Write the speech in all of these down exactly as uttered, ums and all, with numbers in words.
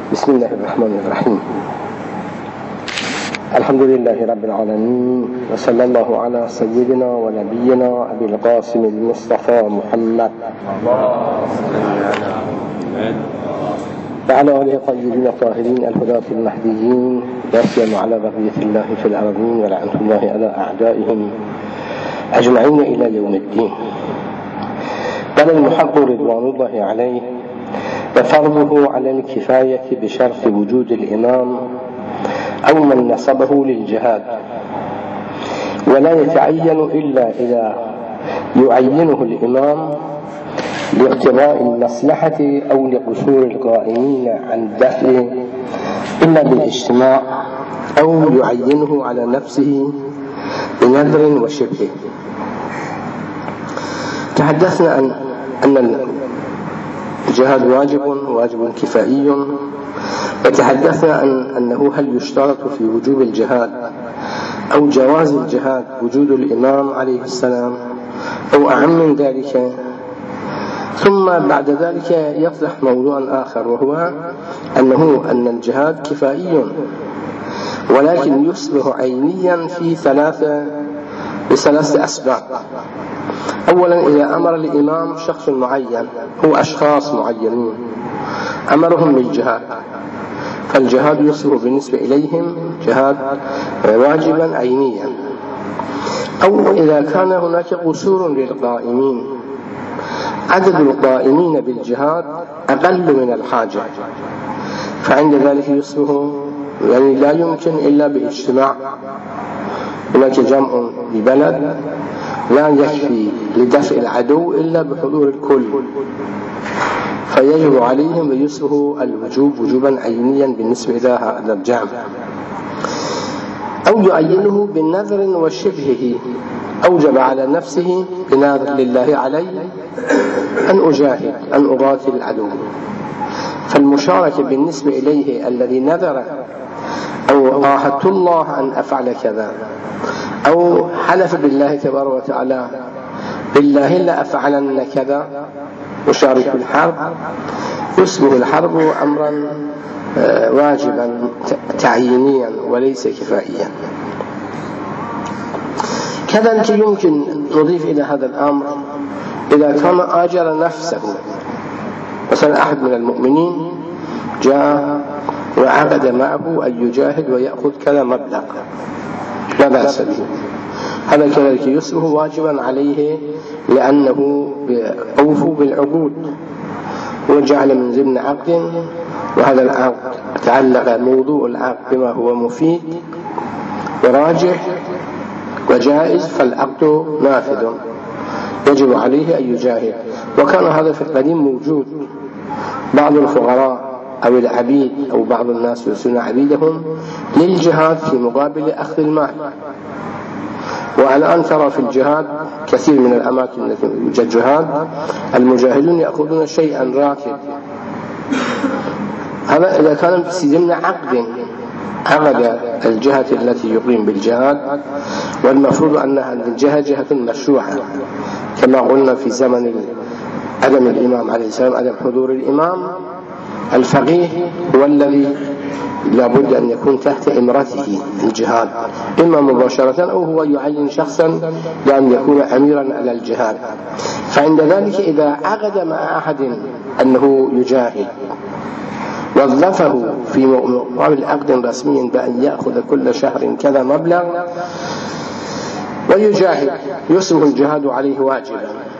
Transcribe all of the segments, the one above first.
بسم الله الرحمن الرحيم. الحمد لله رب العالمين، وصلى الله على سيدنا ونبينا أبي القاسم المصطفى محمد وعلى آله الطيبين الطاهرين الهداة المهديين، لا سيما على بقية الله في الأرضين، ولعنة الله على أعدائهم أجمعين إلى يوم الدين. قال المحق رضوان الله عليه: وفرضه على الكفاية بشرط وجود الإمام أو من نصبه للجهاد، ولا يتعين إلا إذا يعينه الإمام لاقتضاء المصلحة أو لقصور القائمين عن دفعه إلا بالاجتماع، أو يعينه على نفسه بنذر وشبهه. تحدثنا أن أن الجهاد واجب واجب كفائي، وتحدثنا أن أنه هل يشترط في وجوب الجهاد أو جواز الجهاد وجود الإمام عليه السلام أو أعم من ذلك. ثم بعد ذلك يطرح موضوعا آخر، وهو أنه أن الجهاد كفائي ولكن يصبح عينيا في ثلاثة بثلاثة أسباب. أولا، إذا أمر الإمام شخص معين، هو أشخاص معينين أمرهم بالجهاد، فالجهاد يصبح بالنسبة إليهم جهاد واجبا عينيا. أو إذا كان هناك قصور للقائمين، عدد القائمين بالجهاد أقل من الحاجة، فعند ذلك يصبح يعني لا يمكن إلا باجتماع. هناك جمع ببلد لا يكفي لدفع العدو إلا بحضور الكل، فيجب عليهم ويصبح الوجوب وجوبا عينيا بالنسبة إلى هذا الجمع. أو يعينه بالنذر وشبهه، أوجب على نفسه بنذر لله علي أن أجاهد أن أقاتل العدو، فالمشاركة بالنسبة إليه الذي نذر أو عاهدت الله أن أفعل كذا، أو حلف بالله تبارك وتعالى بالله لا أفعلن كذا، أشارك في الحرب، يصبح الحرب أمرا واجبا تعيينيا وليس كفائيا. كذلك يمكن نضيف إلى هذا الأمر إذا كان آجر نفسه، مثلا أحد من المؤمنين جاء وعقد معه أن يجاهد ويأخذ كذا مبلغ، لا بأس به، هذا كذلك يصبح واجبا عليه لأنه أوفوا بالعقود، وجعل من ضمن عقد، وهذا العقد تعلق موضوع العقد بما هو مفيد وراجح وجائز، فالعقد نافذ يجب عليه أن يجاهد. وكان هذا في القديم موجود، بعض الفقراء أو العبيد أو بعض الناس يرسلون عبيدهم للجهاد في مقابل أخذ المال. والآن ترى في الجهاد كثير من الأماكن التي يوجد جهاد المجاهدون يأخذون شيئا راتب، هذا إذا كان في ضمن عقد عقد الجهة التي يقيم بالجهاد، والمفروض أنها الجهة جهة مشروعة، كما قلنا في زمن عدم الإمام عليه السلام، عدم حضور الإمام، الفقيه هو الذي لابد أن يكون تحت إمرته الجهاد، إما مباشرة أو هو يعين شخصا لأن يكون أميرا على الجهاد. فعند ذلك إذا عقد مع أحد أنه يجاهد وظفه في مقابل عقد رسمي بأن يأخذ كل شهر كذا مبلغ ويجاهد، يصبح الجهاد عليه واجبا.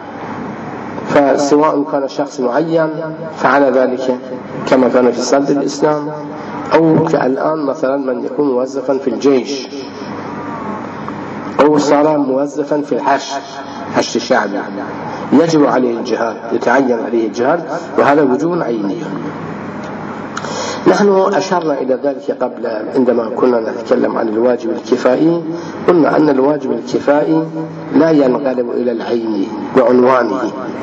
فسواء كان شخص معين فعل ذلك كما كان في صدر الإسلام، أو كالآن مثلا من يكون موظفا في الجيش، أو صار موظفا في الحش حش الشعبي، يجب عليه الجهاد، يتعين عليه الجهاد، وهذا وجوب عيني. نحن أشرنا إلى ذلك قبل عندما كنا نتكلم عن الواجب الكفائي، قلنا أن الواجب الكفائي لا ينقلب إلى العين بعنوانه.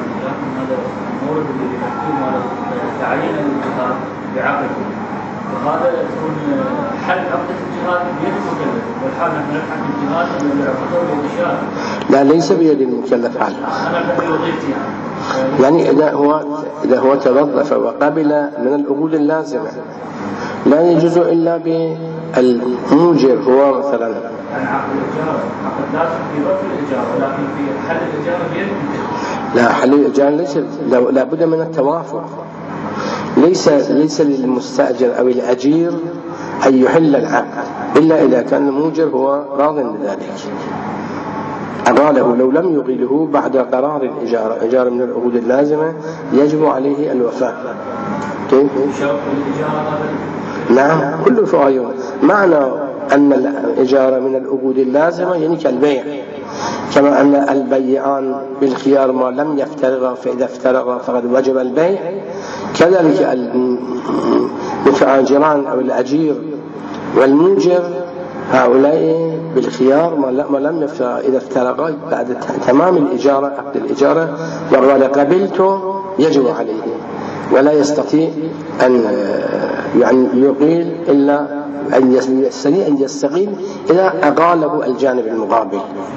وهذا يكون حل عقدة الجهاد بيد المكلف، والحال نحن نلحق الجهاد من العقدة والإشارة. لا، ليس بيد المكلف حل. أنا بحل وظيفتي يعني إذا هو إذا هو توظف وقبل من العقود اللازمة لا يجوز إلا بالموجر هو مثلا عقد الإجارة عقد لازم في رفع الإجارة ولكن في حل الإجارة بيد. لا، حل الإجارة ليس لا بد من التوافق. ليس ليس للمستأجر أو الأجير أن يحل العقد إلا إذا كان الموجر هو راض بذلك. أقاله لو لم يقله بعد قرار الإجارة إجارة من العقود اللازمة يجب عليه الوفاء. كيف؟ نعم، كل فعيون. معنى أن الإجارة من العقود اللازمة يعني كالبيع، كما أن البيعان بالخيار ما لم يفترغا فإذا افترغا فقد وجب البيع، كذلك المتعاجران أو الأجير والموجر هؤلاء بالخيار ما لم يفترغا إذا افترغا بعد تمام الإجارة عقد الإجارة وقال قبلت يجب عليه، ولا يستطيع أن يعني يقيل إلا أن يستطيع أن يستقيل إذا أقاله الجانب المقابل.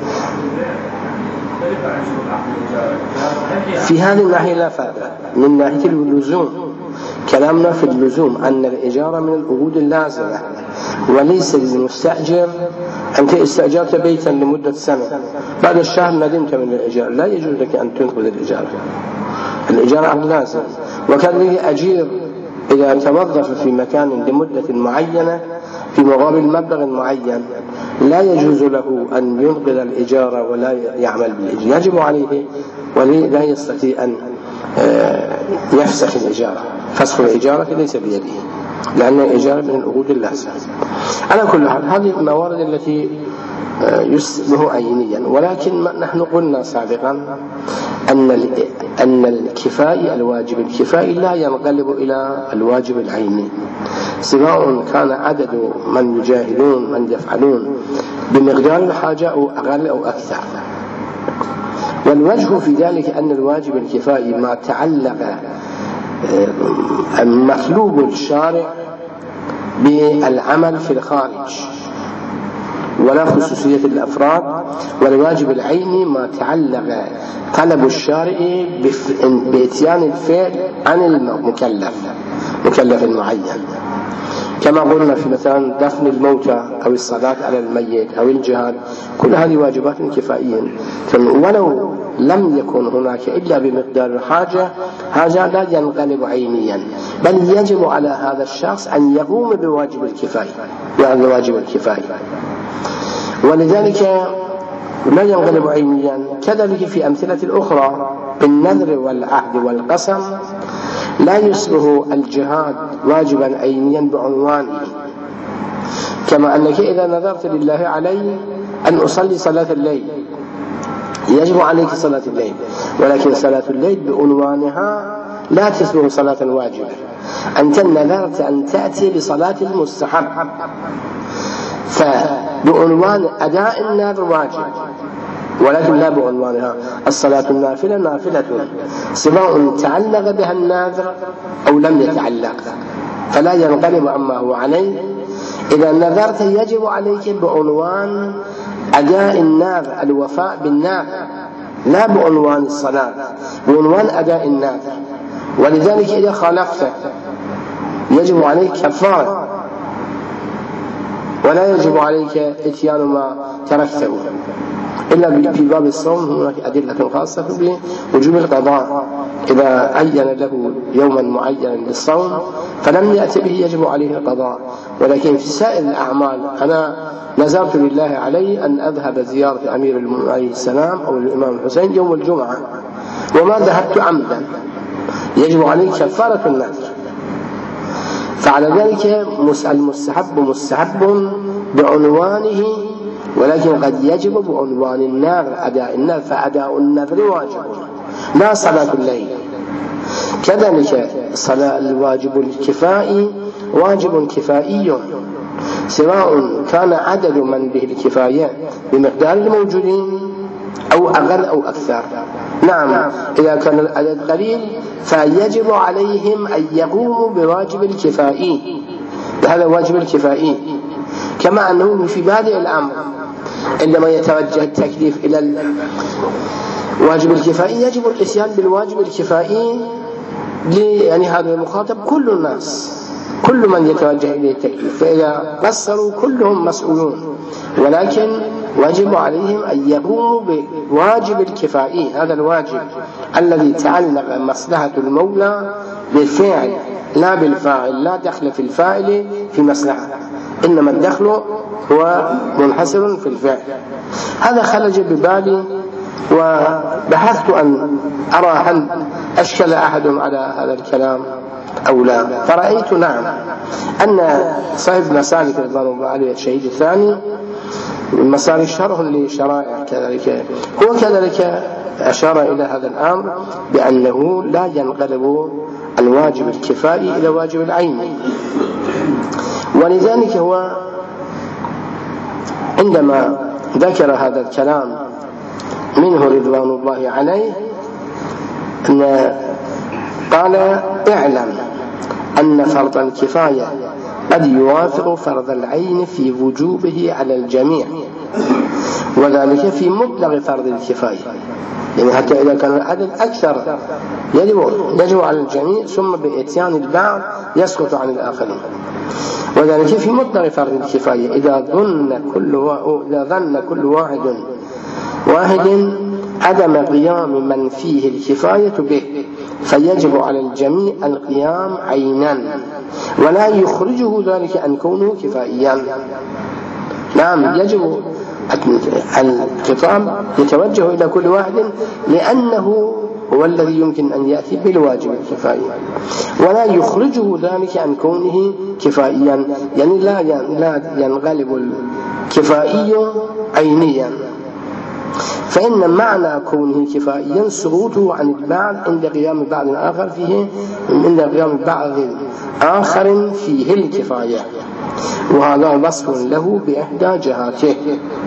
في هذه الناحية لا فرق. من ناحية اللزوم كلامنا في اللزوم أن الإجارة من العقود اللازمة، وليس للمستأجر أنت استأجرت بيتا لمدة سنة بعد الشهر ندمت من الإجارة لا يجوز لك أن تنقذ الإجارة. الإجارة عقد لازم. وكذلك أجير إذا توظف في مكان لمدة معينة في مقابل مبلغ معين لا يجوز له أن ينقذ الإجارة ولا يعمل بالإجارة، يجب عليه ولا يستطيع أن يفسخ الإجارة. فسخ الإجارة ليس بيده لأن الإجارة من العقود اللازمة. على كل حال هذه الموارد التي يشبه عينيا، ولكن نحن قلنا سابقا أن أن الكفائي الواجب الكفائي لا ينقلب إلى الواجب العيني، سواء كان عدد من يجاهدون من يفعلون بمقدار الحاجة أو أقل أو أكثر. والوجه في ذلك أن الواجب الكفائي ما تعلق مطلوب الشارع بالعمل في الخارج ولا خصوصية الأفراد، والواجب العيني ما تعلق طلب الشارع بإتيان الفعل عن المكلف مكلف معين، كما قلنا في مثلا دفن الموتى أو الصلاة على الميت أو الجهاد، كل هذه واجبات كفائية، ولو لم يكن هناك إلا بمقدار الحاجة هذا لا ينقلب عينيا، بل يجب على هذا الشخص أن يقوم بواجب الكفاية وهذا واجب الكفاية، ولذلك لا ينقلب عينيا. كذلك في أمثلة الأخرى بالنذر والعهد والقسم لا يصبح الجهاد واجبا عينيا بعنوانه، كما أنك إذا نذرت لله علي أن أصلي صلاة الليل يجب عليك صلاة الليل، ولكن صلاة الليل بعنوانها لا تصبح صلاة واجبة. أنت نذرت أن تأتي لصلاة المستحب، فبعنوان أداء النذر واجب، ولكن لا بعنوانها الصلاة النافلة نافلة، سواء تعلق بها النذر أو لم يتعلق، فلا ينقلب عما هو عليه. إذا نذرت يجب عليك بعنوان أداء النذر الوفاء بالنذر، لا بعنوان الصلاة، بعنوان أداء النذر. ولذلك إذا خالفت يجب عليك كفارة، ولا يجب عليك إتيان ما تركته. إلا في باب الصوم هناك أدلة خاصة بوجوب القضاء، إذا عين له يوما معينا للصوم فلم يأتي به يجب عليه القضاء. ولكن في سائر الأعمال أنا نذرت لله علي أن أذهب زيارة أمير المؤمنين عليه السلام أو الإمام الحسين يوم الجمعة وما ذهبت عمدا يجب عليه كفارة النذر. فعلى ذلك المستحب مستحب بعنوانه، ولكن قد يجب بعنوان النذر أداء النذر، فأداء النذر واجب لا صلاة الليل. كذلك صلاة الواجب الكفائي واجب كفائي، سواء كان عدد من به الكفاية بمقدار الموجودين أو أقل أو أكثر. نعم، إذا كان العدد قليل فيجب عليهم أن يقوموا بواجب الكفائي، هذا واجب الكفائي. كما أنه في بادئ الأمر عندما يتوجه التكليف إلى واجب الكفائي يجب الاتيان بالواجب الكفائي، يعني هذا المخاطب كل الناس، كل من يتوجه إليه التكليف، فإذا قصروا كلهم مسؤولون، ولكن واجب عليهم أن يقوموا بواجب الكفائي، هذا الواجب الذي تعلق مصلحة المولى بالفعل لا بالفاعل، لا دخل في الفاعل في مصلحة، إنما الدخل هو منحصر في الفعل. هذا خرج ببالي وبحثت أن أرى هل أشكل أحد على هذا الكلام أو لا، فرأيت نعم أن صاحب مسالك رضوان الله عليه الشهيد الثاني مسالك شرح لشرائع كذلك، هو كذلك أشار إلى هذا الأمر بأنه لا ينقلب الواجب الكفائي إلى واجب العين. ولذلك هو عندما ذكر هذا الكلام منه رضوان الله عليه أن قال: اعلم أن فرض الكفاية قد يوافق فرض العين في وجوبه على الجميع، وذلك في مطلق فرض الكفاية، يعني حتى إذا كان العدد أكثر يجب, يجب على الجميع، ثم بإتيان البعض يسقط عن الآخرين، وذلك في مطلق فرض الكفاية إذا ظن كل, و... إذا ظن كل واحد واحد عدم قيام من فيه الكفاية به، فيجب على الجميع القيام عينا، ولا يخرجه ذلك عن كونه كفائيا. نعم، يجب الخطاب يتوجه إلى كل واحد لأنه هو الذي يمكن أن يأتي بالواجب الكفائي، ولا يخرجه ذلك عن كونه كفائيا، يعني لا ينغلب الكفائي عينيا، فإن معنى كونه كفائيا سقوطه عن البعض عند قيام بعض آخر فيه عند قيام بعض آخر فيه الكفاية، وهذا وصف له بإحدى جهاته.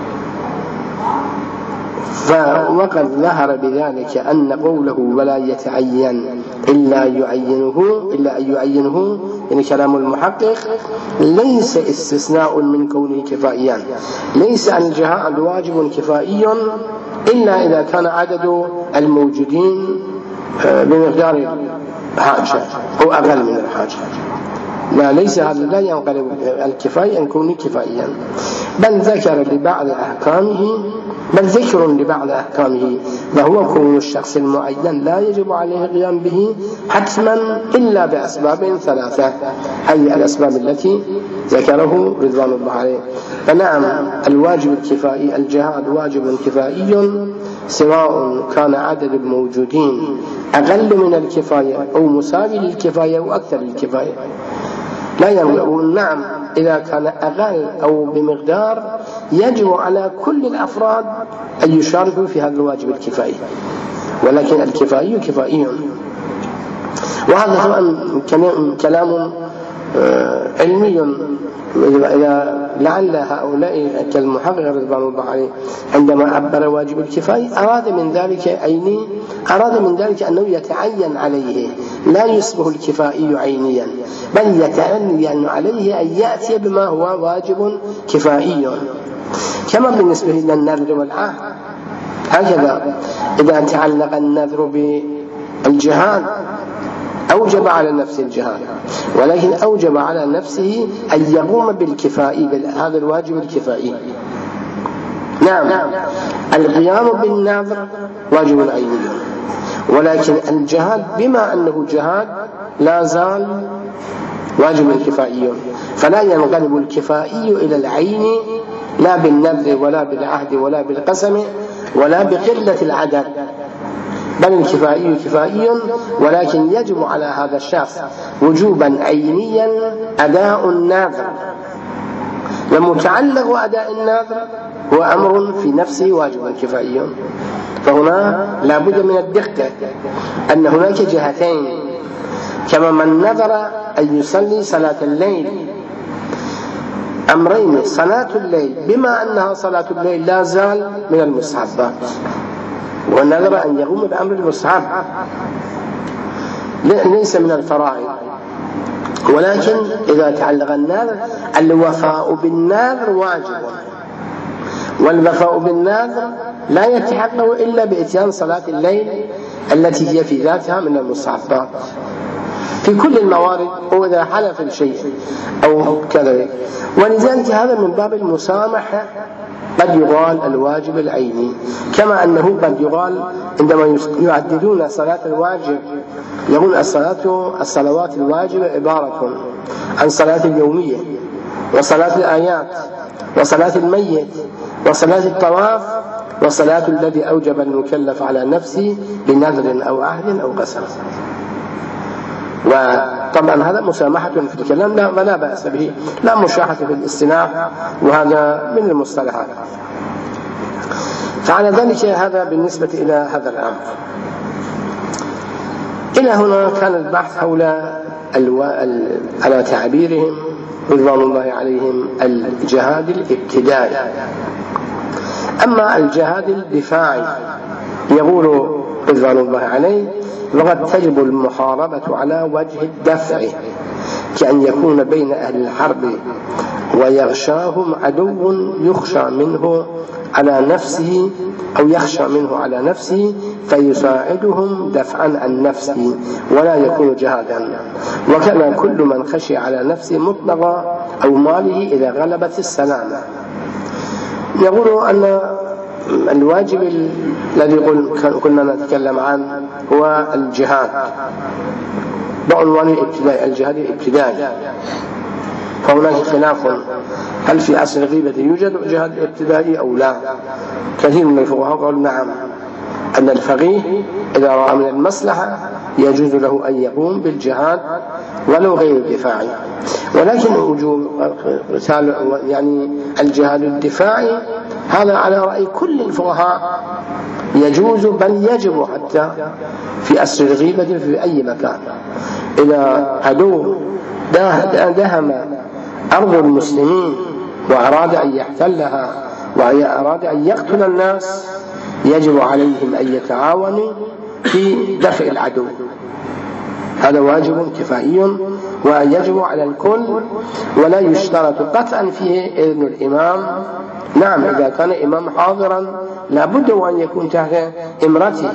وقد ظهر بذلك أن قوله ولا يتعين إلا يعينه إلا أن يعينه يعني كلام المحقق ليس استثناء من كونه كفائيا، ليس عن الجهاء الواجب كفائي إلا إذا كان عدد الموجودين بمقدار حاجة أو أقل من الحاجة، لا ليس هذا لا ينقلب الكفاية أن يكون كفائيا، بل ذكر لبعض أحكامه بل ذكر لبعض أحكامه، وهو كون الشخص المعين لا يجب عليه القيام به حتما إلا بأسباب ثلاثة، أي الأسباب التي ذكره رضوان الله عليه. فنعم الواجب الكفائي الجهاد واجب كفائي سواء كان عدد الموجودين أقل من الكفاية أو مساوي للكفاية أو أكثر للكفاية، لا ينقل. نعم إذا كان أقل أو بمقدار يجب على كل الأفراد أن يشاركوا في هذا الواجب الكفائي، ولكن الكفائي كفائي. وهذا طبعا كلام علمي، إذا لعل هؤلاء كالمحقق رضوان الله عليه عندما عبر واجب الكفاية أراد من ذلك أين أراد من ذلك أنه يتعين عليه، لا يصبح الكفائي عينيا، بل يتعين عليه أن يأتي بما هو واجب كفائي، كما بالنسبة إلى النذر والعهد. هكذا إذا تعلق النذر بالجهاد أوجب على نفسه الجهاد، ولكن أوجب على نفسه أن يقوم بالكفائي، هذا الواجب الكفائي. نعم القيام بالنذر واجب عيني، ولكن الجهاد بما أنه جهاد لا زال واجب كفائي، فلا ينقلب الكفائي إلى العين لا بالنذر ولا بالعهد ولا بالقسم ولا بقلة العدد، بل الكفائي كفائي، ولكن يجب على هذا الشخص وجوبا عينيا أداء النذر، ومتعلق أداء النذر هو أمر في نفسه واجب كفائي. فهنا لا بد من الدقة أن هناك جهتين، كما من نذر أن يصلي صلاة الليل أمرين: صلاة الليل بما أنها صلاة الليل لا زال من المستحبات، ونذر أن يقوم بأمر المستحب ليس من الفرائض، ولكن إذا تعلق النذر الوفاء بالنذر واجب، والوفاء بالنذر لا يتحقق إلا بإتيان صلاة الليل التي هي في ذاتها من المستحبات في كل الموارد، وإذا حلف الشيء أو كذلك. ولذلك هذا من باب المسامحة قد يقال الواجب العيني، كما أنه قد يقال عندما يعددون صلاة الواجب يقول الصلاة الصلوات الواجبة عبارة عن صلاة اليومية وصلاة الآيات وصلاة الميت وصلاة الطواف وصلاة الذي أوجب المكلف على نفسه بنذر أو عهد أو قسم. وطبعا هذا مسامحة في الكلام لا ولا بأس به، لا مشاحة في الاصطلاح، وهذا من المصطلحات. فعلى ذلك هذا بالنسبة إلى هذا الأمر. إلى هنا كان البحث حول الو... ال... على تعبيرهم رضوان الله عليهم الجهاد الابتدائي. أما الجهاد الدفاعي يقول رضوان الله عليه: وقد تجب المحاربة على وجه الدفع، كأن يكون بين أهل الحرب ويغشاهم عدو يخشى منه على نفسه أو يخشى منه على نفسه فيساعدهم دفعا عن نفسه ولا يكون جهادا، وكان كل من خشي على نفسه مطلقا أو ماله إذا غلبت السلامة. يقول أن الواجب الذي كنا نتكلم عنه هو الجهاد بعنوان الابتدائي، الجهاد الابتدائي. فهناك خلاف هل في عصر الغيبة يوجد جهاد ابتدائي أو لا. كثير من الفقهاء قالوا نعم، أن الفقيه إذا رأى من المصلحة يجوز له أن يقوم بالجهاد ولو غير دفاعي. ولكن وجوب يعني الجهاد الدفاعي هذا على رأي كل الفقهاء يجوز بل يجب حتى في عصر الغيبة في أي مكان. إذا عدو دهم أرض المسلمين وأراد أن يحتلها وأراد أن يقتل الناس يجب عليهم أن يتعاونوا في دفع العدو، هذا واجب كفائي ويجب على الكل، ولا يشترط قطعا فيه إذن الإمام. نعم إذا كان إمام حاضرا لابد أن يكون تحت إمرته.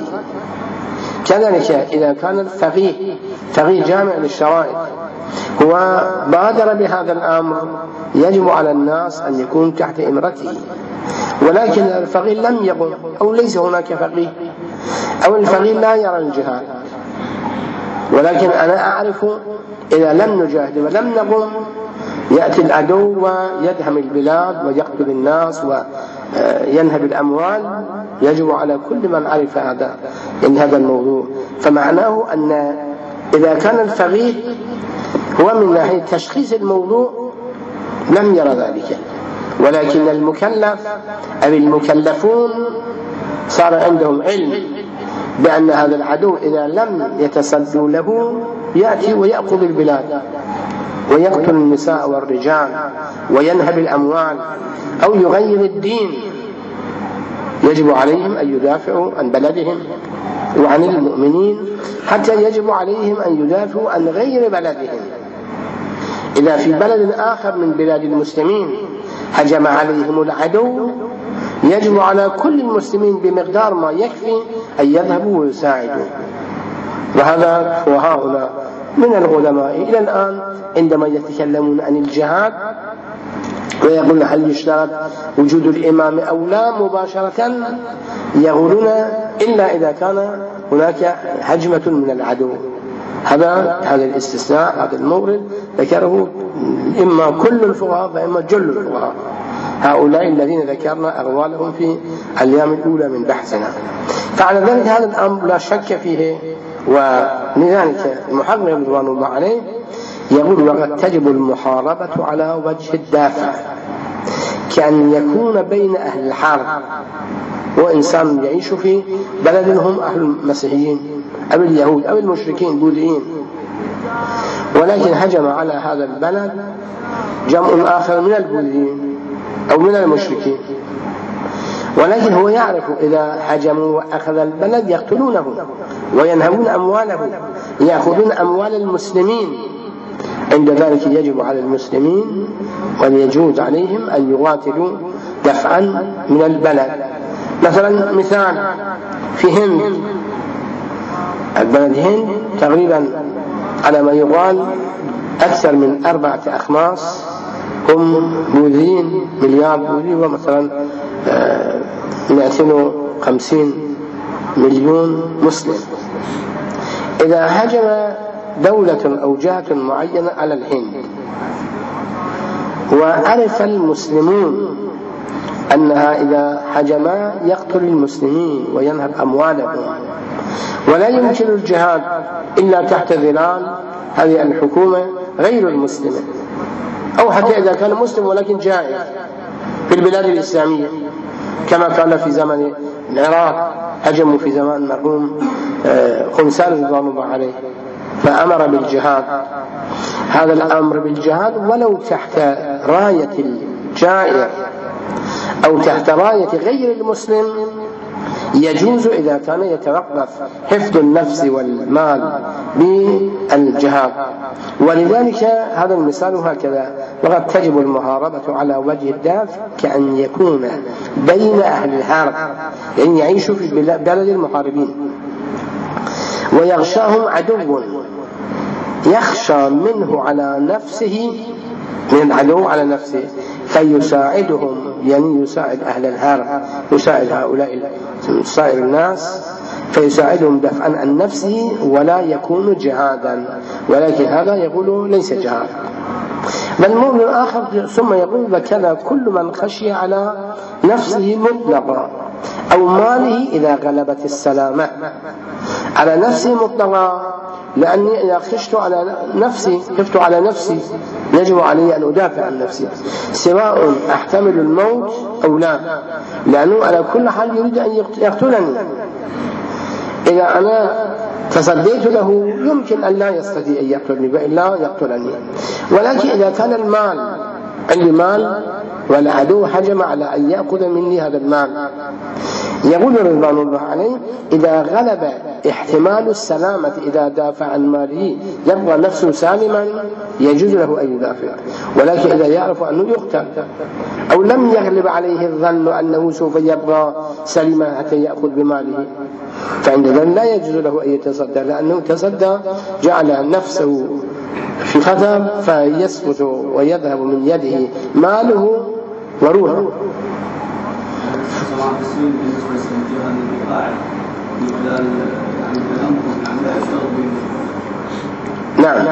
كذلك إذا كان الفقيه فقيه جامع للشرائع هو بادر بهذا الأمر يجب على الناس أن يكون تحت إمرته. ولكن الفقيه لم يقم أو ليس هناك فقيه أو الفقيه لا يرى الجهاد، ولكن أنا أعرف إذا لم نجاهد ولم نقم يأتي العدو ويدهم البلاد ويقتل الناس وينهب الأموال. يجب على كل من عرف هذا إن هذا الموضوع. فمعناه أن إذا كان الفقيه هو من ناحية تشخيص الموضوع لم يرى ذلك، ولكن المكلف أو المكلفون صار عندهم علم بأن هذا العدو إذا لم يتصدوا له يأتي ويأخذ البلاد ويقتل النساء والرجال وينهب الأموال أو يغير الدين. يجب عليهم أن يدافعوا عن بلدهم وعن المؤمنين، حتى يجب عليهم أن يدافعوا عن غير بلدهم. إذا في بلد آخر من بلاد المسلمين هجم عليهم العدو يجب على كل المسلمين بمقدار ما يكفي أن يذهبوا ويساعدوا. وهذا وهؤلاء من العلماء إلى الآن عندما يتكلمون عن الجهاد ويقولون هل يشترط وجود الإمام أو لا مباشرة يقولون إلا إذا كان هناك هجمة من العدو. هذا هذا الاستثناء هذا المورد ذكره إما كل الفقهاء وإما جل الفقهاء، هؤلاء الذين ذكرنا أقوالهم في الأيام الأولى من بحثنا. فعلى ذلك هذا الأمر لا شك فيه. ولذلك المحقق رضوان الله عليه يقول: وقد تجب المحاربة على وجه الدافع، كأن يكون بين أهل الحرب وإنسان يعيش في بلد هم أهل المسيحيين أو اليهود أو المشركين البوذيين، ولكن هجم على هذا البلد جمع آخر من البوذيين أو من المشركين، ولكن هو يعرف إذا هجموا وأخذ البلد يقتلونه وينهبون أمواله، يأخذون أموال المسلمين عند ذلك يجب على المسلمين ويجوز عليهم أن يقاتلوا دفعا من البلد. مثلا مثال في هند، البلد هند تقريبا على ما يقال أكثر من أربعة أخماس هم بوذيين، مليار بوذي، ومثلا مئتين وخمسين مليون مسلم. إذا هجم دولة أو جهة معينة على الهند وعرف المسلمون أنها إذا هجما يقتل المسلمين وينهب أموالهم، ولا يمكن الجهاد إلا تحت ظلال هذه الحكومة غير المسلمة، أو حتى إذا كان مسلم ولكن جائر في البلاد الإسلامية، كما كان في زمن العراق، هجموا في زمان المرحوم خنسان رضوان الله عليه فأمر بالجهاد. هذا الأمر بالجهاد ولو تحت راية الجائر أو تحت راية غير المسلم يجوز إذا كان يتوقف حفظ النفس والمال بالجهاد. ولذلك هذا المثال هكذا: وقد تجب المحاربة على وجه الدافع كأن يكون بين أهل الحرب، يعني يعيشوا في بلد المحاربين ويغشاهم عدو يخشى منه على نفسه، من العدو على نفسه، فيساعدهم، يعني يساعد أهل الحرب، يساعد هؤلاء سائر الناس، فيساعدهم دفعا عن نفسه ولا يكون جهادا. ولكن هذا يقول ليس جهاد. بل مؤمن آخر ثم يقول: وكذا كل من خشي على نفسه مطلقا أو ماله إذا غلبت السلامة. على نفسه مطلقا لأني إذا خشت على نفسي خفت على نفسي يجب علي أن أدافع عن نفسي، سواء أحتمل الموت أو لا، لأنه على كل حال يريد أن يقتلني. إذا أنا تصديت له يمكن أن لا يستطيع أن يقتلني وإلا يقتلني. ولكن إذا كان المال عندي مال والعدو هجم على أن يأخذ مني هذا المال، يقول رضوان الله عليه: إذا غلب احتمال السلامة، إذا دافع عن ماله يبقى نفسه سالما يجوز له أن يدافع. ولكن إذا يعرف أنه يقتل أو لم يغلب عليه الظن أنه سوف يبقى سليما حتى يأخذ بماله، فعند ذلك لا يجوز له أن يتصدى، لأنه تصدى جعل نفسه في خطر فيسقط ويذهب من يده ماله وروحه. نعم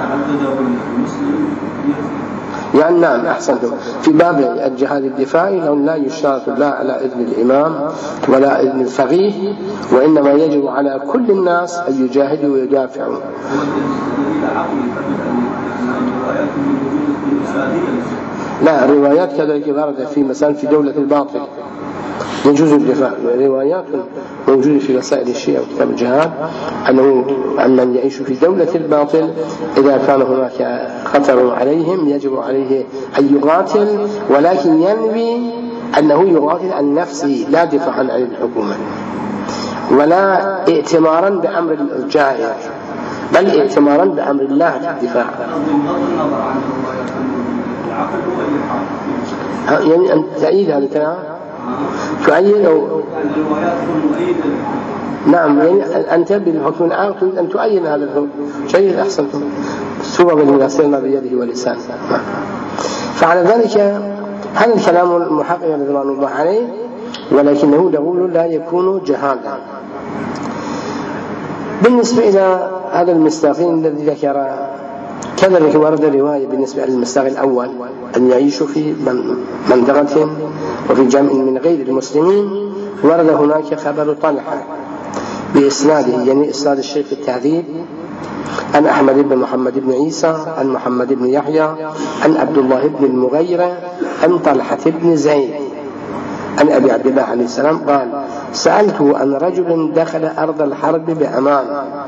يعني نعم أحسنتم. في باب الجهاد الدفاعي لو لا يشترط لا على إذن الإمام ولا إذن الفقيه، وإنما يجب على كل الناس أن يجاهدوا ويدافعوا. لا، الروايات كذلك وردت في مثلا في دولة الباطل يجوز الدفاع. روايات موجودة في رسائل الشيعة وكتاب الجهاد أنه عن من يعيش في دولة الباطل إذا كان هناك خطر عليهم يجب عليه أن يقاتل، ولكن ينوي أنه يقاتل عن نفسه لا دفاعا عن الحكومة ولا ائتمارا بأمر الجائر، بل ائتمارا بأمر الله في الدفاع. يعني أن تأييد هذا الكلام تؤيد أو نعم، يعني أنت بالحكم العام تريد أن تؤيد هذا الحكم. شيء أحسنتم. سوى بالمناسبة ما بيده ولسان. فعلى ذلك هذا الكلام المحقق رضوان الله عليه، ولكنه يقول لا يكون جهادا. بالنسبة إلى هذا المستغيث الذي ذكر كذلك ورد رواية بالنسبة للمستغيث الأول أن يعيش في منطقة وفي جمع من غير المسلمين. ورد هناك خبر طلحة بإسناده، يعني إسناد الشيخ في التهذيب، عن أحمد بن محمد بن عيسى عن محمد بن يحيى عن عبد الله بن المغيرة عن طلحة بن زيد عن أبي عبد الله عليه السلام قال: سألته عن رجل دخل أرض الحرب بأمان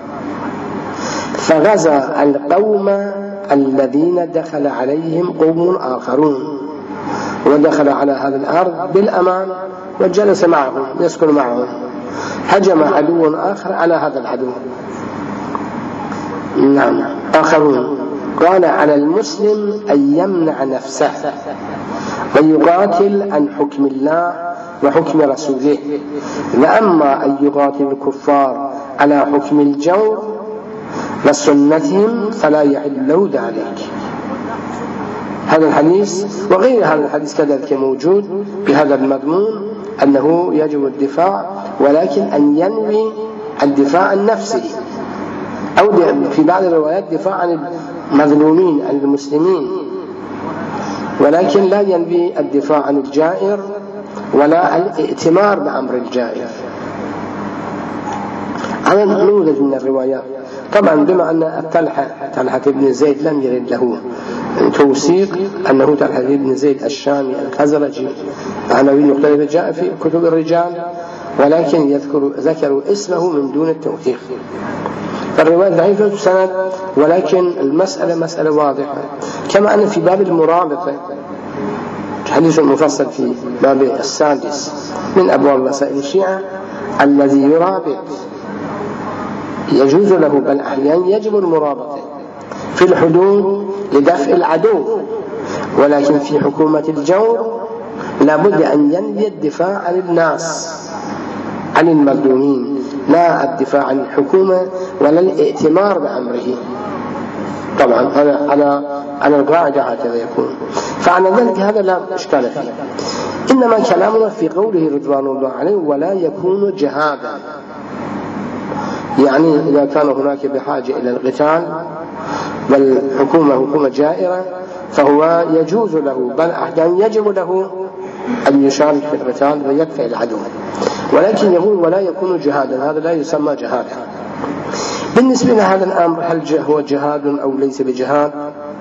فغزا القوم الذين دخل عليهم قوم آخرون، ودخل على هذا الأرض بالأمان وجلس معهم يسكن معهم، هجم عدو آخر على هذا العدو، نعم آخرون قال على المسلم أن يمنع نفسه ويقاتل عن حكم الله وحكم رسوله، وأما أن يقاتل الكفار على حكم الجور وسنتهم فلا يحل له ذلك. هذا الحديث وغير هذا الحديث كذلك موجود بهذا المضمون، أنه يجب الدفاع، ولكن أن ينوي الدفاع عن نفسه، أو في بعض الروايات دفاع عن المظلومين عن المسلمين، ولكن لا ينوي الدفاع عن الجائر ولا الائتمار بأمر الجائر. هذا نموذج من الروايات. طبعا بما أن الطلحة طلحة بن زيد لم يرد له توثيق أنه طلحة بن زيد الشامي الخزرجي عناوين مختلفة جاء في كتب الرجال، ولكن يذكر ذكروا اسمه من دون التوثيق، فالرواية ضعيفة السند، ولكن المسألة مسألة واضحة. كما أن في باب المرابطة حديث مفصل في باب السادس من أبواب مسائل الشيعة، الذي يرابط يجوز له بل أحيانا يجب المرابطة في الحدود لدفع العدو، ولكن في حكومة الجور لابد أن ينوي الدفاع عن الناس عن المظلومين، لا الدفاع عن الحكومة ولا الائتمار بأمره. طبعا هذا على على القاعدة هكذا يكون، فعلى ذلك هذا لا إشكال فيه. إنما كلامنا في قوله رضوان الله عليه ولا يكون جهادا، يعني إذا كان هناك بحاجة إلى القتال والحكومة حكومة جائرة فهو يجوز له بل أحيانا يجب له أن يشارك في القتال ويدفع العدو، ولكن يقول ولا يكون جهادا، هذا لا يسمى جهادا. بالنسبة لهذا الأمر هل هو جهاد أو ليس بجهاد؟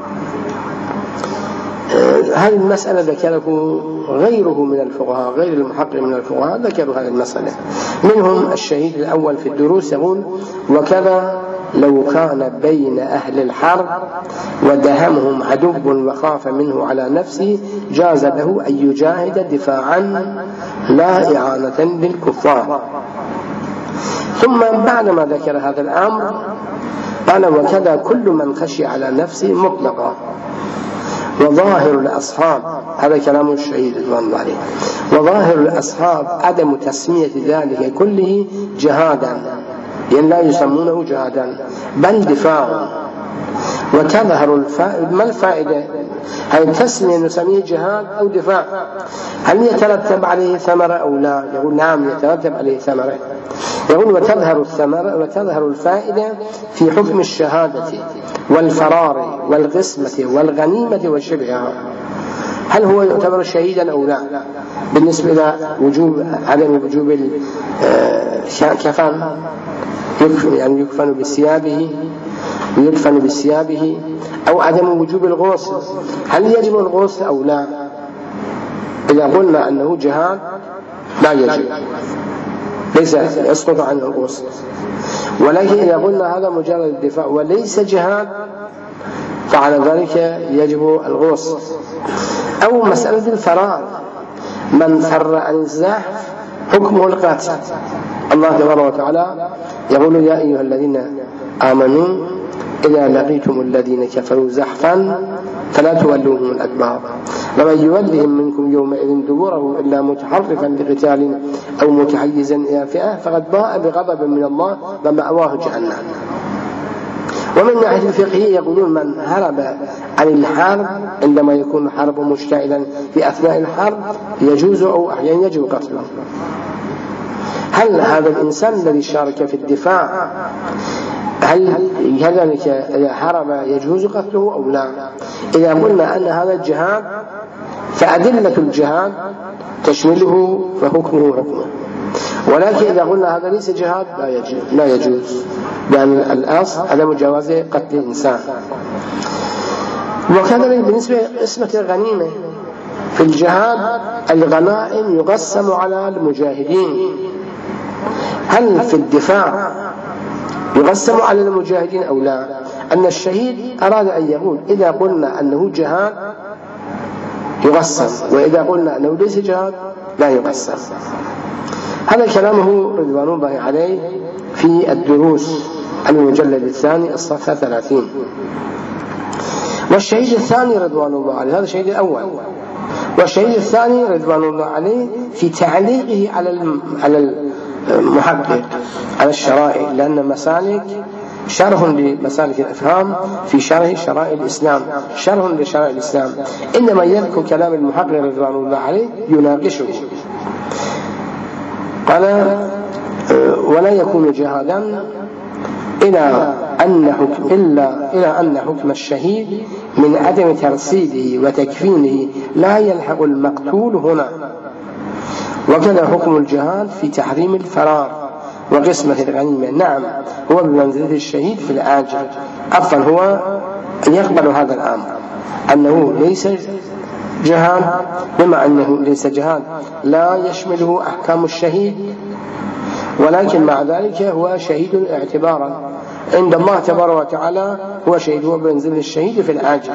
هذه المسألة ذكره غيره من الفقهاء، غير المحقق من الفقهاء ذكروا هذه المسألة. منهم الشهيد الأول في الدروس يقول وكذا لو كان بين أهل الحرب ودهمهم عدو وخاف منه على نفسه جاز له أن يجاهد دفاعا لا إعانة للكفار. ثم بعدما ذكر هذا الأمر قال وكذا كل من خشي على نفسه مطلقا، وظاهر الأصحاب هذا كلام الشهيد رضوان الله عليه، وظاهر الأصحاب عدم تسمية ذلك كله جهادا، يعني لا يسمونه جهادا بل دفاع. وتظهر الفائدة، ما الفائدة؟ هل التسمية نسميه جهاد أو دفاع؟ هل يترتب عليه ثمرة أو لا؟ يقول نعم يترتب عليه ثمرة. يقول وتظهر الثمرة وتظهر الفائدة في حكم الشهادة والفرار والقسمة والغنيمة وشبهها. هل هو يعتبر شهيدا أو لا؟ بالنسبة إلى وجوب عدم وجوب الكفن، يعني يكفن بثيابه ويدفن بثيابه، أو عدم وجوب الغسل، هل يجب الغسل أو لا؟ إذا قلنا أنه جهاد لا يجب، ليس يسقط عنه الغسل. ولكن إذا قلنا هذا مجرد الدفاع وليس جهاد فعلى ذلك يجب الغسل. أو مسألة الفرار، من فر عن الزحف حكمه القتل. الله تبارك وتعالى يقول يا أيها الذين آمنوا إذا لقيتم الذين كفروا زحفا فلا تولوهم الأدبار ومن يولهم منكم يومئذ دبره إلا متحرفا لقتال أو متحيزا إلى فئة فقد باء بغضب من الله ومأواه جهنم. ومن ناحية الفقهية يقولون من هرب عن الحرب عندما يكون الحرب مشتعلا في أثناء الحرب يجوز أو أحيانا يجب قتله. هل هذا الإنسان الذي شارك في الدفاع هل كذلك إذا حرب يجوز قتله أو لا؟ إذا قلنا أن هذا الجهاد فأدلة الجهاد تشمله فحكمه حكمه، ولكن إذا قلنا هذا ليس جهاد لا يجوز, لا يجوز لأن الأصل عدم جواز قتل الإنسان. وكذلك بالنسبة لقسمة الغنيمة في الجهاد الغنائم يقسم على المجاهدين، هل في الدفاع يقسم على المجاهدين أو لا؟ أن الشهيد أراد أن يقول إذا قلنا أنه جهاد يقسم، وإذا قلنا أنه ليس جهاد لا يقسم. هذا كلامه رضوان الله عليه في الدروس المجلد الثاني الصفحة ثلاثين. والشهيد الثاني رضوان الله عليه، هذا الشهيد الأول. والشهيد الثاني رضوان الله عليه في تعليقه على على المحقق على الشرائع، لأن مسالك شرح لمسالك الأفهام في شرح شرائع الإسلام، شرح لشرائع الإسلام، إنما يذكر كلام المحقق رضوان الله عليه يناقشه. قال ولا يكون جهادا إلى أن حكم إلا إلى أن حكم الشهيد من عدم ترصيده وتكفينه لا يلحق المقتول هنا، وكذا حكم الجهاد في تحريم الفرار وقسمة الغنيمة. نعم هو بمنزلة الشهيد في الآجل، عفوا هو يقبل هذا الأمر أنه ليس جهاد، بما أنه ليس جهاد لا يشمله أحكام الشهيد، ولكن مع ذلك هو شهيد اعتبارا عند الله تبارك وتعالى، هو شهيد، هو بمنزلة الشهيد في الآجل.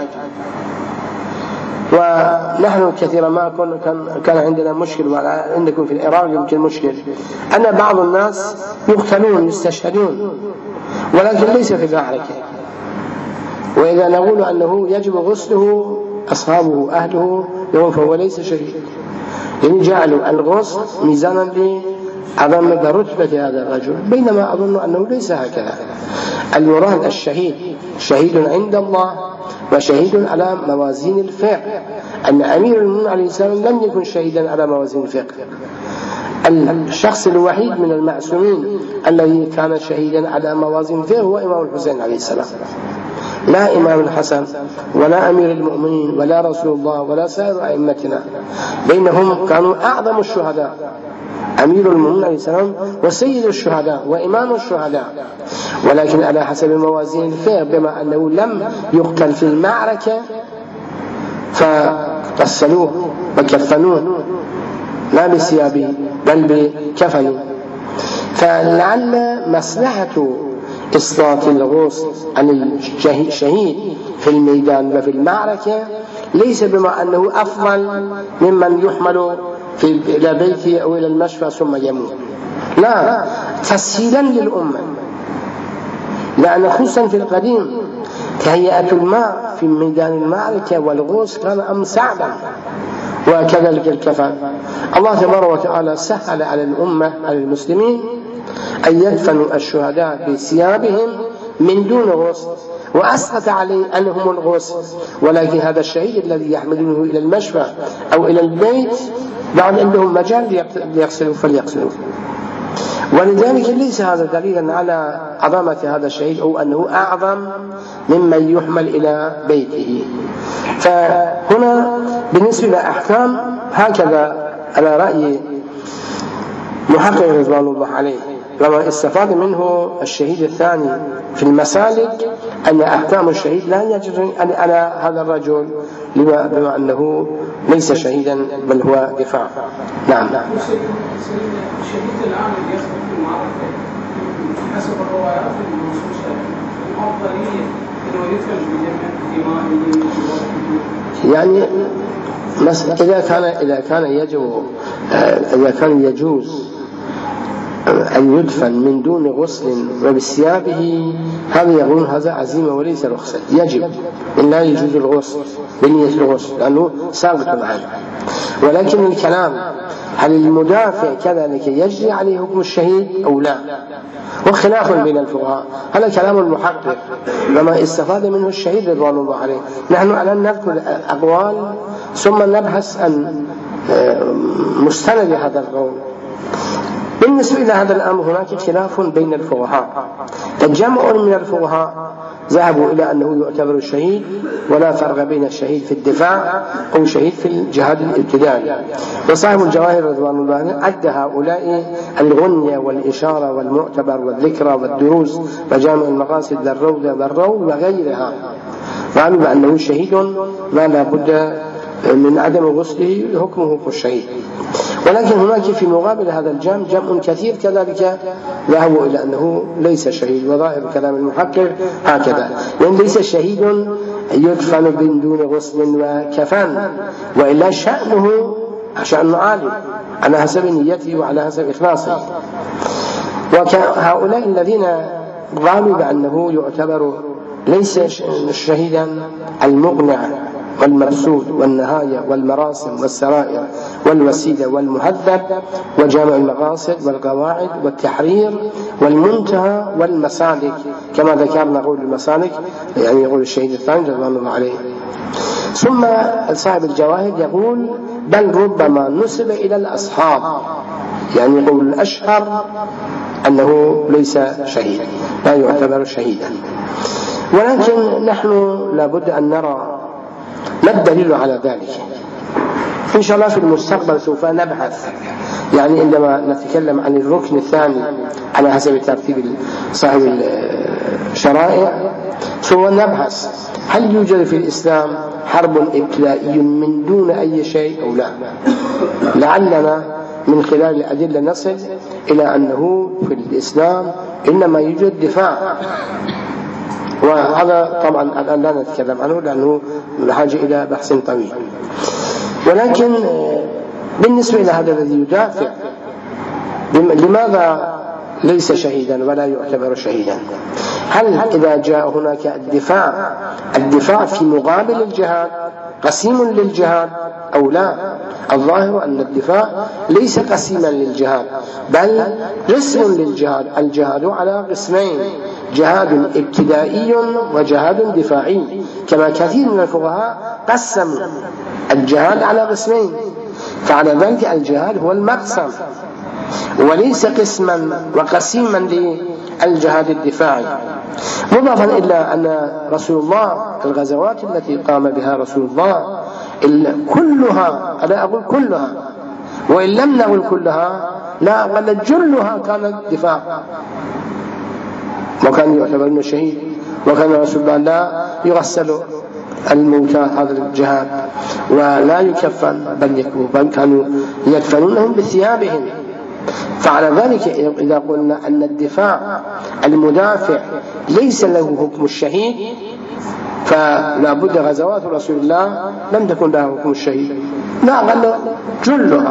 ونحن كثيرا ما كان كان عندنا مشكل، وعندكم في العراق يمكن مشكل، أن بعض الناس يقتلون يستشهدون ولكن ليس في المعركة، وإذا نقول أنه يجب غسله أصحابه أهله يوم فهو ليس شهيد، يعني جعلوا الغسل ميزانا لعظم رتبة هذا الرجل، بينما أظن أنه ليس هكذا. المراد الشهيد شهيد عند الله وشهيد على موازين الفقه، أن أمير المؤمنين عليه السلام لم يكن شهيدا على موازين الفقه. الشخص الوحيد من المعصومين الذي كان شهيدا على موازين الفقه هو إمام الحسين عليه السلام، لا إمام الحسن ولا أمير المؤمنين ولا رسول الله ولا سائر أئمتنا، بينهم كانوا أعظم الشهداء أمير المؤمنين عليه السلام وسيد الشهداء وإمام الشهداء، ولكن على حسب موازين الفقه، بما أنه لم يقتل في المعركة فغسلوه وكفنوه لا بثيابه بل بكفنه. فلعل مصلحة إسقاط الغسل عن الشهيد في الميدان وفي المعركة ليس بما أنه أفضل ممن يحمل في إلى بيته أو إلى المشفى ثم يموت، لا، تسهيلا للأمة، لأن خصوصا في القديم تهيئة الماء في ميدان المعركة والغسل كان أمر صعبا، وكذلك الكفن. الله تبارك وتعالى سهل على الأمة على المسلمين أن يدفنوا الشهداء بثيابهم من دون غسل، وأسقط عليه أنهم الغسل، ولكن هذا الشهيد الذي يحملونه إلى المشفى أو إلى البيت بعد عندهم مجال ليغسلوا فليغسلوا. ولذلك ليس هذا دليلا على عظمة هذا الشهيد أو أنه أعظم ممن يحمل إلى بيته. فهنا بالنسبة لأحكام هكذا على رأي محقق رضوان الله عليه، لما استفاد منه الشهيد الثاني في المسالك أن أحكام الشهيد لا يجري على هذا الرجل بما أنه ليس شهيدا بل هو دفاع. نعم. الشهيد الآن يخرج في المعركة حسب الروايات المنصوصة الأفضلية أنه يدفن بجمع دمائه، يعني إذا كان إذا كان يجب إذا كان يجوز أن يدفن من دون غسل وبثيابه، هذا يقول هذا عزيمة وليس رخصة، يجب إن لا يجوز الغسل بنية الغسل لأنه ساقط عنه. ولكن الكلام هل المدافع كذلك يجري عليه حكم الشهيد أو لا، وخلاف بين الفقهاء، هذا كلام المحقق لما استفاد منه الشهيد رضوان الله عليه. نحن الآن نذكر أقوال ثم نبحث عن مستند هذا القول. بالنسبة إلى هذا الأمر هناك خلاف بين الفقهاء، الجمع من الفقهاء ذهبوا إلى أنه يعتبر الشهيد ولا فرق بين الشهيد في الدفاع أو الشهيد في الجهاد الابتدائي. وصاحب الجواهر رضوان الله عنه عد هؤلاء الغنية والإشارة والمعتبر والذكرى والدروس وجامع المقاصد للروضة والروض وغيرها، قالوا بأنه شهيد ما لا بد من عدم غسله حكمه كالشهيد. ولكن هناك في مقابل هذا الجمع جمع كثير كذلك ذهبوا إلى أنه ليس شهيد، وظاهر كلام المحقق هكذا، لأن ليس شهيد يدفن من دون غسل وكفن، وإلا شأنه شأن عالي على حسب نيته وعلى حسب إخلاصه. وهؤلاء الذين قالوا بأنه يعتبر ليس شهيدا المقنع والمقصود والنهاية والمراسم والسرائر والوسيلة والمهذب وجامع المقاصد والقواعد والتحرير والمنتهى والمسالك، كما ذكرنا قول المسالك يعني يقول الشهيد الثاني رضوان الله عليه. ثم صاحب الجواهر يقول بل ربما نسب إلى الأصحاب، يعني يقول الأشهر أنه ليس شهيد، لا يعتبر شهيدا. ولكن نحن لابد أن نرى ما الدليل على ذلك. إن شاء الله في المستقبل سوف نبحث، يعني عندما نتكلم عن الركن الثاني على حسب ترتيب صاحب الشرائع سوف نبحث هل يوجد في الإسلام حرب ابتدائي من دون أي شيء أو لا. لعلنا من خلال الأدلة نصل إلى أنه في الإسلام إنما يوجد دفاع، وهذا طبعا الآن لا نتكلم عنه لأنه بحاجة إلى بحث طويل. ولكن بالنسبة إلى هذا الذي يدافع لماذا ليس شهيدا ولا يعتبر شهيدا؟ هل إذا جاء هناك الدفاع الدفاع في مقابل الجهاد قسيم للجهاد أو لا؟ الظاهر أن الدفاع ليس قسيما للجهاد بل قسم للجهاد. الجهاد على قسمين، جهاد ابتدائي وجهاد دفاعي، كما كثير من الفقهاء قسموا الجهاد على قسمين، فعلى ذلك الجهاد هو المقسم وليس قسما وقسيما للجهاد الدفاعي. مضافا إلى أن رسول الله الغزوات التي قام بها رسول الله إلا كلها، أنا أقول كلها وإن لم نقل كلها لا بل جلها كانت دفاع، وكان يعتبر شهيد، وكان رسول الله لا يغسل الموتى هذا الجهاد ولا يكفن بل بل كانوا يدفنونهم بثيابهم. فعلى ذلك إذا قلنا أن الدفاع المدافع ليس له حكم الشهيد فلا بد غزوات رسول الله لم تكن لها حكم الشهيد، لا بل جلها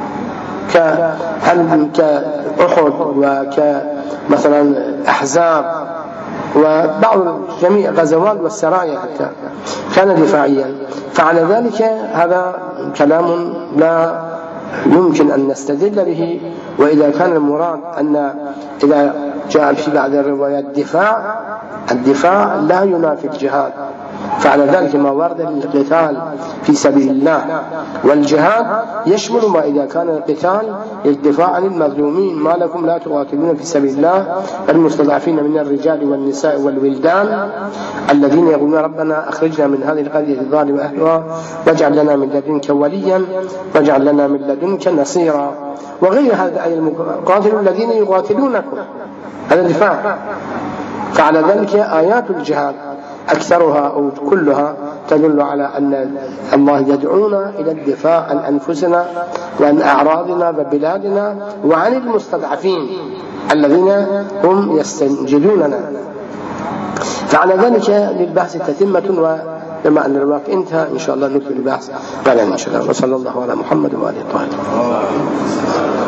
كأحد وكمثلا أحزاب وبعض جميع غزوات والسرايا حتى كان دفاعيا. فعلى ذلك هذا كلام لا يمكن أن نستدل به. وإذا كان المراد أن إذا جاء في بعض الروايات الدفاع الدفاع لا ينافي الجهاد، فعلى ذلك ما ورد للقتال في سبيل الله، والجهاد يشمل ما إذا كان القتال للدفاع عن المظلومين، ما لكم لا تقاتلون في سبيل الله المستضعفين من الرجال والنساء والولدان الذين يقولون ربنا أخرجنا من هذه القرية الظالم أهلها واجعل لنا من لدنك وليا واجعل لنا من لدنك نصيرا، وغير هذا أي المقاتلون الذين يقاتلونكم، هذا الدفاع. فعلى ذلك آيات الجهاد أكثرها أو كلها تدل على أن الله يدعونا إلى الدفاع عن أنفسنا وعن أعراضنا وبلادنا وعن المستضعفين الذين هم يستنجدوننا. فعلى ذلك للبحث تتمة، وبما أن الوقت انتهى إن شاء الله نكمل البحث غدا إن شاء الله. وصلى الله على محمد وآله الطاهرين.